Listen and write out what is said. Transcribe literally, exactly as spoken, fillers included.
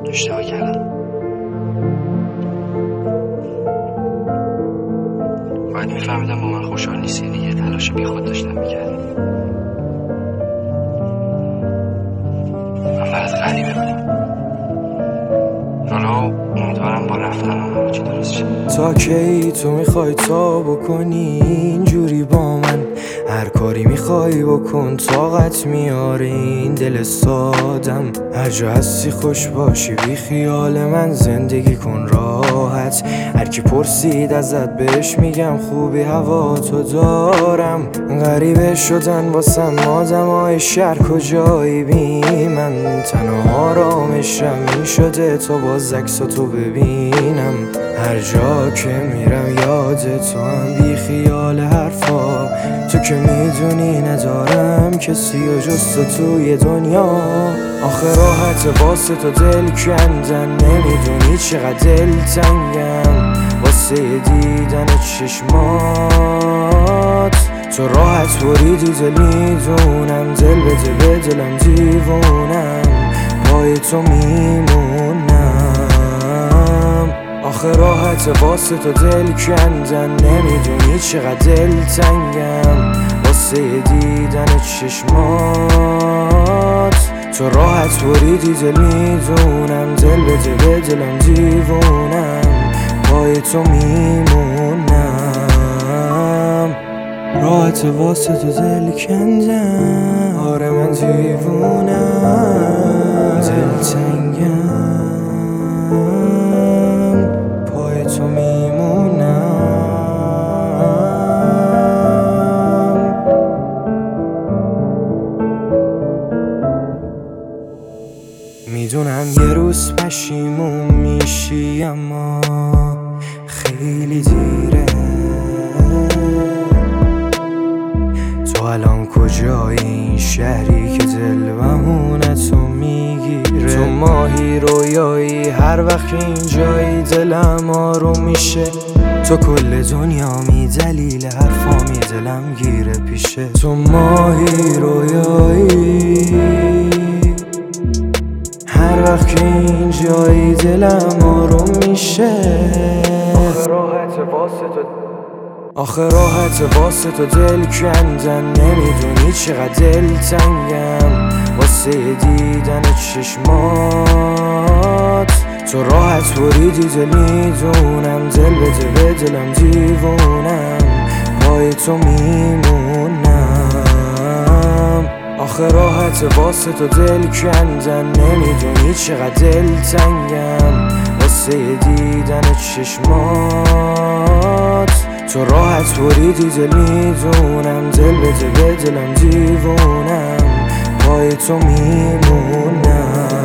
اشتباه کردم. باید میفهمیدم با من خوشحال نیستی دیگه. تلاش بی خود داشتم میکردم. من برات غریبه بودم. حالا امیدوارم با رفتنم همه چی درست شد. تا کی تو میخوای تا بکنی اینجوری با من؟ هر کاری میخوای بکن، طاقت میاره این دل سادم. هر جا هستی خوش باشی، بی خیال من زندگی کن راحت. هر کی پرسید ازت بهش میگم خوبی هوا تو دارم. غریبه شدن واسم آدمای شهر کجایی بی من؟ تنها آرامشم این شده تا باز عکساتو ببینم. هر جا که میرم یاد تو هم، بی خیال حرفا. تو که میدونی ندارم کسی و جز تو توی دنیا. آخه راحت واسه تو دل کندن، نمیدونی چقدر دل تنگم واسه دیدن چشمات. تو راحت بریدی دل، میدونم دل بده به دلم دیوونم. پای تو میمونم. آخه راحت واسه تو دل کندن، نمیدونی چقدر دل تنگم واسه دیدن چشمات. تو راحت بریدی دل، میدونم دل بده به دلم دیوونم. پای تو میمونم. راحت واسه تو دل کندم، آره من دیوونم. دل تنگم، پای تو میمونم. میدونم یه روز پشیمون میشی، اما خیلی دیره. تو الان کجایی این شهری که دل بهونتو میگیره؟ تو ماهی رویایی هر وقت که اینجایی دلم آروم میشه. تو کل دنیا می دلیل حرفامی دلم گیره پیشه. تو ماهی رویایی هر وقت که اینجایی دلم آروم میشه. آخه راحت واسه تو آخه راحت واسه تو دل کندن، نمیدونی چقدر دل تنگم واسه دیدن چشمات. تو راحت بریدی دل، میدونم دل بده به دلم دیوونم. پای تو میمونم. آخه راحت واسه تو دل کندن، نمیدونی چقدر دل تنگم واسه دیدن چشمات. تو راحت بریدی دل، میدونم دل بده به دلم دیوونم. پای تو میمونم.